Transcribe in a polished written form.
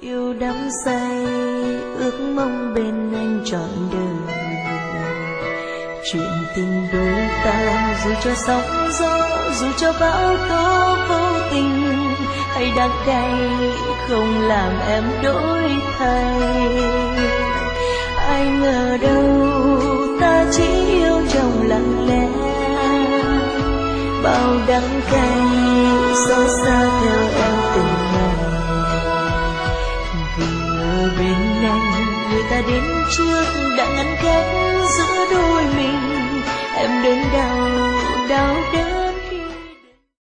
Yêu đắm say ước mong bên anh trọn đời. Chuyện tình đôi ta dù cho sóng gió, dù cho bão tố vô tình, hay đắng cay không làm em đổi thay. Ai ngờ đâu ta chỉ yêu trong lặng lẽ, bao đắng cay xót xa theo em từng ngày. Vừa bên anh người ta đến trước đã ngăn cách giữa đôi mình, em đến đau đau đớn